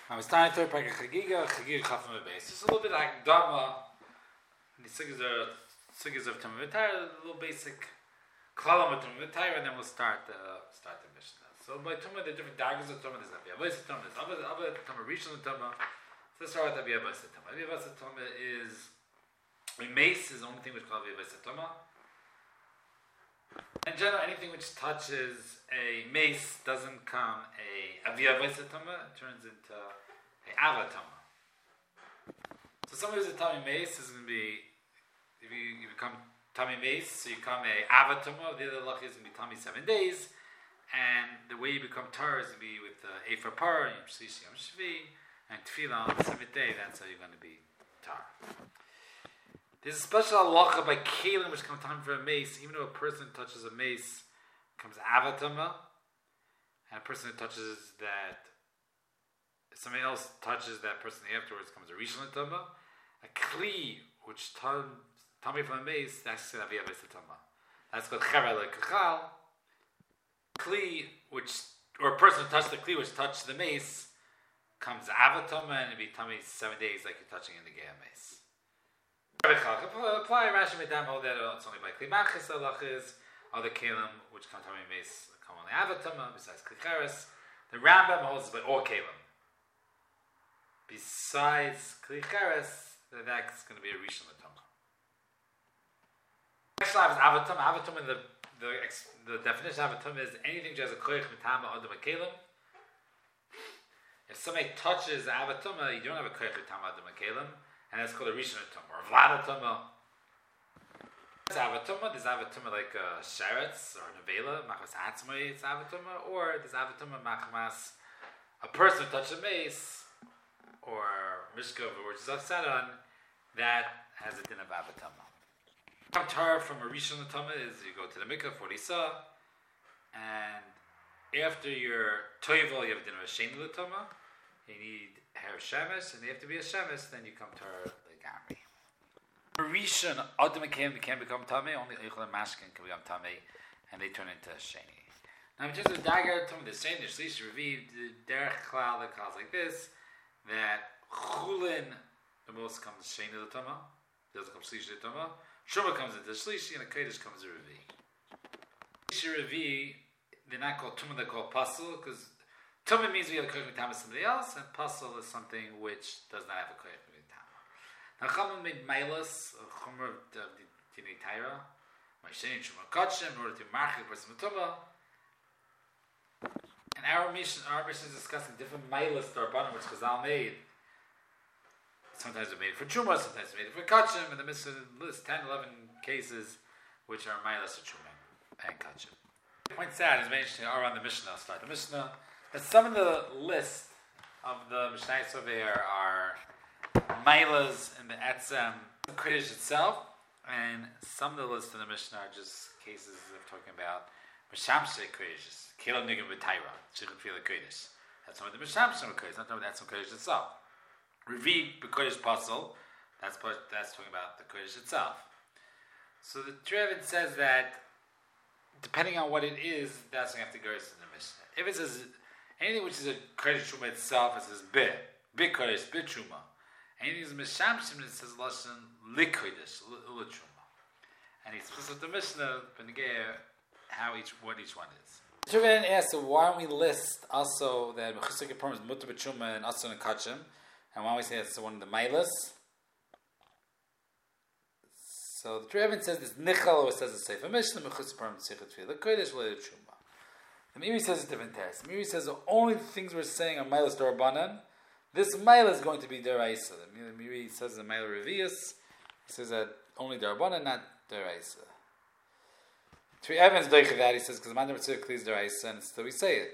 I'm starting third parak Chagiga Chafim base. It's a little bit like Dharma. The sigas of Tumah V'Tayra, a little basic Klalam of Tumah V'Tayra, and then we'll start the Mishnah. So by Tumah, there are different daggers of Tumah. There's Aviyavos Tumah, there's Aviyavos Tumah, Rishon Tumah. So let's start with Aviyavos Tumah. Aviyavos Tumah is a mace is the only thing which is called Aviyavos Tumah. In general, anything which touches a mace doesn't come a Aviyavos Tumah, it turns into a Avatama. So somebody who's a Tami mace is going to be, if you become Tami mace, so you become a Avatama, the other luck is going to be Tami 7 days, and the way you become Tar is going to be with Efer Par, Yom Shlishi, Yom Shvi, and Tefillah on the 7th day, that's how you're going to be Tar. There's a special halacha by Kalim which comes time for a mace, even though a person touches a mace, becomes Avatama, and a person who touches that, if somebody else touches that person afterwards, comes a Rishon Tama. A Kli, which Tami from a mace, that's going to be a Tama. That's called Chera Lekachal. Kli, or a person who touched the Kli, which touched the mace, comes Avatama, and it'll be Tami 7 days like you're touching in the Gea mace. Apply Rashi Medam, hold that it's only by Kli Machis, Halachis, other Kalim, which come Tami mace, come only Avatama, besides Kli Cheres. The Rambam holds by all Kalim. Besides Kli Cheres, that's going to be a Rishon L'Tama. Next slide is Avatama. Avatama, the definition of Avatama is anything which has a Koyach Mitama Adam Kalim. If somebody touches Avatama, you don't have a Koyach Mitama Adam Kalim, and that's called a Rishon L'Tama or Vladatama. There's Avatama like Sheretz or Nevela, Machmas Atzmai, it's Avatama, or there's Avatama Machmas, a person who touched a mace, or Mishkov, which is upset on, that has a din of Avatama. Tar from a Rishon L'Tama is you go to the Mikvah for Lisa, and after your Toivel, you have a din of a Sheni L'Tama. You need hair Shemesh, and you have to be a Shemesh, then you come Tar L'Gamri. A Rishon, Adam can become Tame, only Eichel and Mashkin can become Tame, and they turn into a Sheni. Now, in terms of Dagger, the same, the Shlish Reviv, the Derech Klal, the calls like this, that Chulin, the most comes Sheni L'Tama, doesn't come Shlishi L'Tama. Truma comes into Shlishi, and the Kodesh comes to Revi. Shlishi Revi, they're not called Tuma, they're called Pasul, because Tuma means we have a Kodesh L'Tama somebody else, and Pasul is something which does not have a Kodesh L'Tama. Now, Chama made Mailas, a Chomer of the Tini Taira, my Sheni Truma Kachim, in order to mark the person with Tuma. And our mission is discussing different Mailas Darbanim which Chazal made. Sometimes they're made for Truma, sometimes they're made for Kachim, and the Mishnah lists 10, 11 cases which are Mailas of Truma and Kachim. It points out, as mentioned, around the Mishnah, I'll start the Mishnah, that some of the list of the Mishnayos over here are Mailas and the Etzem, the Kodesh itself, and some of the list in the Mishnah are just cases of talking about Mishamshe Kodesh, Kelo Nigam B'Taira, Shechim Fila Kodesh. That's one of the Mishamshe Kodesh, not talking about Etzem Kodesh itself. Revi B'Kodesh Pasul, that's talking about the Kodesh itself. So the Trevin says that depending on what it is, that's going to have to go to the Mishnah. If it says anything which is a Kodesh Truma itself, it says Big Kodesh, Big Truma. Anything is Mishamshim, it says Lashon Lik Kodesh, Ula Truma. And he explains with the Mishnah, what each one is. Trevin asks, so why don't we list also that Mechusik Yiprom is Mutter B'Truma and Asun and Kachim? And why don't we say that's one of the Mailas? So the Trevin says this Nichal, it says the Sefer Mishnah, Mechus Param Tzichat Tefillah Kodesh Leil Truma. The Miri says a different test. Miri says the only things we're saying are Mailas Darabanan. This Maila is going to be Deraisa. The Miri says the Maila Revius. He says that only Darabanan, not Deraisa. Three Evans doich that he says because the Mandam Tzichat is Deraisa, and so we say it.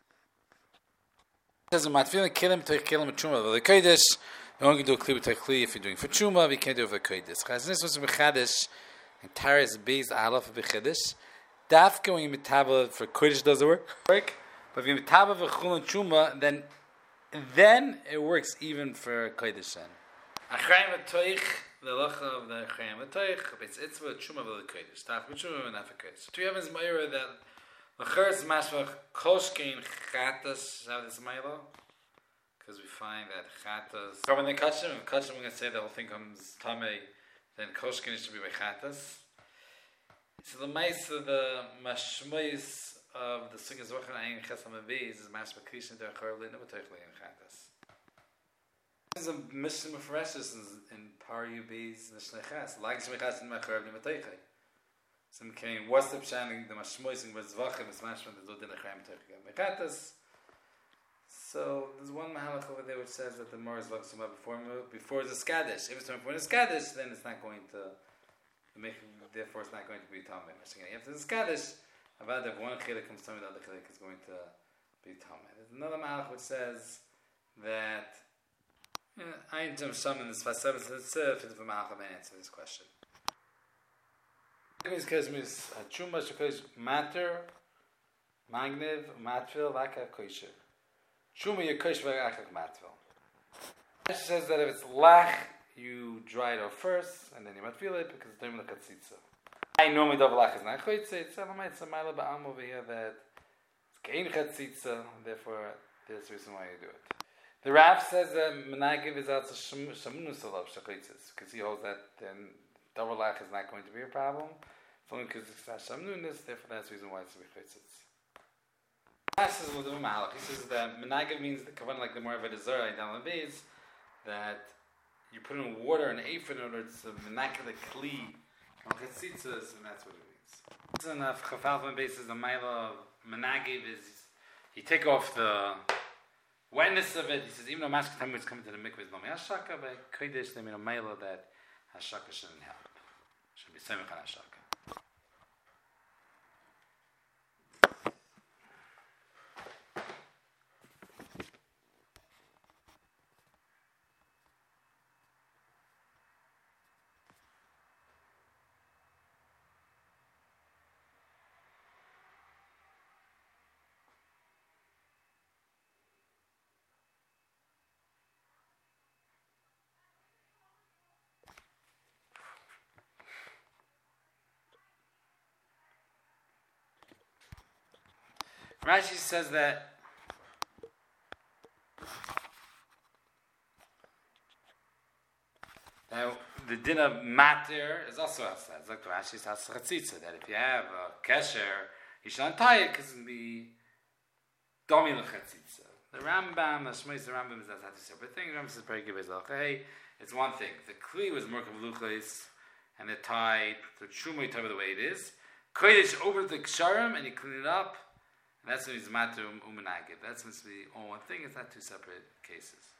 He says Matfilim Kilim Toich Kilim Truma Leil Kodesh. You only can do a kli with a kli if you're doing for Truma, we can't do it for Kodesh. Chaznis was B'Chadish, and Taris based Aleph B'Chadish. Daf going Mitaba for Kodesh doesn't work. But if you Mitaba for Chul and Truma, then it works even for Kodesh. Achrayim V'Toich, the Lacha of the Achrayim V'Toich, it's Itzvah Truma V'Le Kodesh. Daf V'Truma and not for Kodesh. Two Evans Meira that L'Cher is Mashvach Koshkein Chatas have this Meila. because we find that chatas. So when they kachim, we're going to say the whole thing comes tamei, then koshkin should be by chatas. So the mice of the mashmois of the sugyas v'chan ayin chesam aviz is mashma krishin der chorlin nevatochlei in chatas. This is a mission of refreshes in Paru Bees and Shleches. Like Shleches in Mechorb nevatochlei. So what's the pshaning the mashmois in v'zvachim is mashma the dod in the chayim tochei chatas. So there's one mahalach over there which says that the Mor is vaksuma before the skadish. If it's before the skadish, then it's not going to make. Therefore, it's not going to be tamei. After the skadish, about if one chilik comes tamei, the other chilik is going to be tamei. There's another mahalach which says that Ayin Jem Sham in the Sfas Seven says it's a mahalach may answer this question. In this case, means chuma shekosh matter, magnev, matfil, vaka kosher. Shuma Yakush V'Achak Matvil. It says that if it's lach, you dry it off first, and then you might feel it because it's doing the katzitza. I normally double lach is not chayitza. It's a mile ba'am over here that it's kein katzitza, therefore there's the reason why you do it. The Rav says that menagiv is also shamunus alav shachitzas because he holds that then double lach is not going to be a problem. It's only because it's shamunus, therefore that's the reason why it's a chitzas. He says that menagiv means the kavan like the more of a dessert down the base that you put in water and apron in order to menaka the kli on chetzitzas, and that's what it means. It's enough. Chafalvan base is the mila of menagiv is you take off the wetness of it. He says even though mashkatam is coming to the mikvah is no hashaka, but kodesh they mean a mila that hashaka shouldn't help. Should be semich on hashaka. Rashi says that now the din of matter is also outside. It's like Rashi says chatzitza that if you have a kesher, you should untie it because it can be domi lechatzitza. The Rambam, the Shmois, the Rambam is that's a separate thing. The Rambam says very good. Hey, it's one thing. The kli was more luchos and the tie the shumay tie the way it is. Kodesh over the ksharim and you clean it up. And that's when he's matter u'menagiv. That's supposed to be all one thing. It's not two separate cases.